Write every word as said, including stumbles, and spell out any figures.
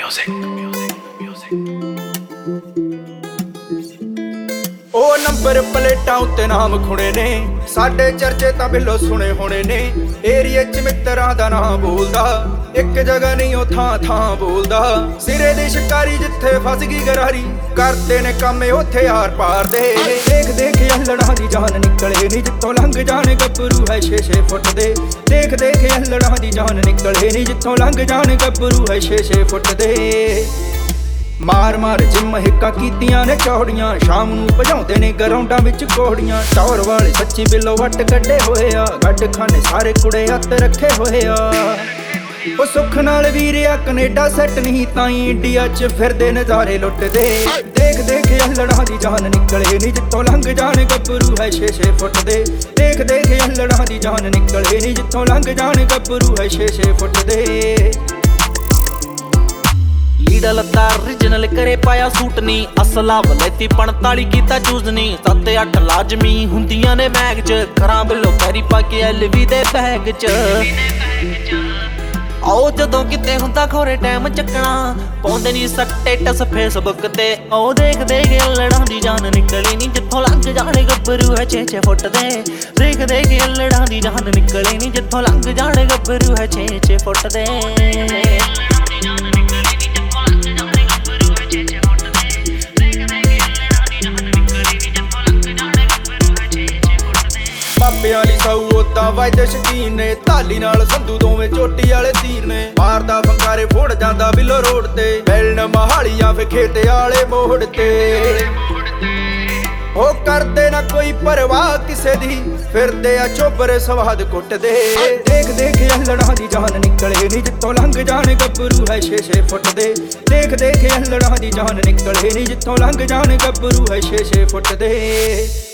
music, music, music. ओ number प्लेटां उत्ते नाम खुणे ने साडे चर्चे तां बिल्लो सुने होने ने एरिए च मित्तरां दा नां बोलदा एक जगह नहीं ओ थां थां बोलदा सिरे दी शिकारी जिथे फस गई गरारी करदे ने काम ओथे यार पार दे देख देख अल्लड़ां दी जान निकले नी जित्थों लंघ जाने गब्बरू है छे छे फुट दे देख देख अल्लड़ां दी जान निकले नी जित्थों लंघ जाने गब्बरू है छे छे फुट दे मार मार जिम हिक्का कीतियां ने चौड़ियां शाम नूं भजाउंदे ने ग्राउंडां विच घोड़ियां टौर वाले सच्ची बिल्लो वट कड्डे होए आ गड्ड खाने सारे कुड़े हत्थ रखे होए आ ओ सुख नाल वीरिया कनेडा सैट नहीं ताई इंडिया च फिरदे नज़ारे लुटदे देख देख अल्लड़ां दी जान निकले नी जित्थों लंघ जाने गब्बरू है छे छे फुट दे देख देख अल्लड़ां दी जान निकले नी जित्थों लंघ जाने गब्बरू है छे छे फुट दे लीड़ा लत्ता ओरिजिनल करे पाया सूट नी असला वलैती पैंताली कीता चूज नी सत्त अठ लाजमी हुंदियां ने मैग च करां बिल्लो पैरी पा के एलवी दे बैग च आओ जदों किते हुंदा खोरे टाइम चकना पाउंदे नी स्टेटस फेसबुक ते आओ देख देख अल्लड़ां दी जान निकली नी जित्थों लंघ जाने गब्बरू है छे छे फुट दे देख देख अल्लड़ां दी जान निकली नी जित्थों लंघ जाने गब्बरू है छे छे फुट दे बाबे वाली साऊ ओदा वायदे शकीन ने धाली नाल संधू दोवें चोटी वाले तीर ने मारदा फंकारे फोड़ जांदा बिल्लो रोड ते बैलन महालियां फे खेते वाले मोड़ ते ओ करदे ना कोई परवाह किसे दी फिरदे आ चोबरे स्वाद कुटदे देख देख अल्लड़ां दी जान निकले नी जित्थों लंघ जाने गब्बरू है छे छे फुट दे देख देख अल्लड़ां दी जान निकले नी जित्थों लंघ जाने गब्बरू है छे छे फुट दे।